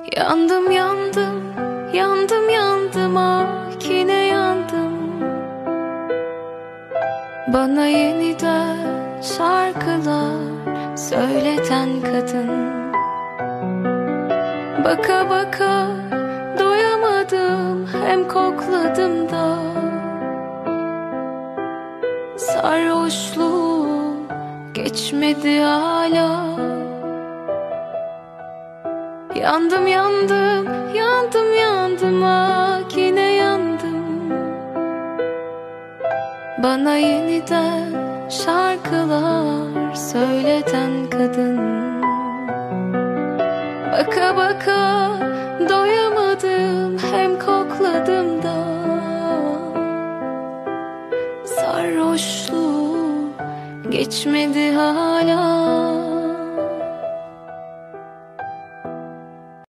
Yandım yandım, yandım yandım, ah yine yandım. Bana yeniden şarkılar söyleten kadın. Baka baka doyamadım, hem kokladım da. Sarhoşluğum geçmedi hala. Yandım yandım, yandım yandım, ah yine yandım. Bana yeniden şarkılar söyleten kadın. Baka baka doyamadım, hem kokladım da. Sarhoşluğum geçmedi hala.